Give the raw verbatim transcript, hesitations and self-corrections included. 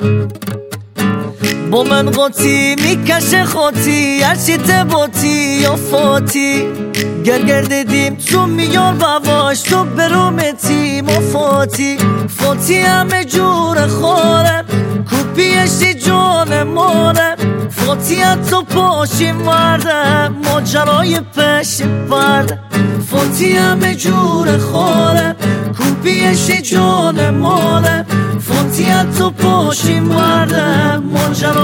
با من قاطی میکشه خاطی هرچی تباتی یا فاتی گرگر دیدیم تو میار بواش تو برومتی ما فاتی فاتی همه جور خاره کوپیشی جان ماره فاتی حتی پاشیم ورده ماجرای پیش برده فاتی همه جور خاره کوپیشی جان ماره فاتی حتی پاشیم ورده ماجرای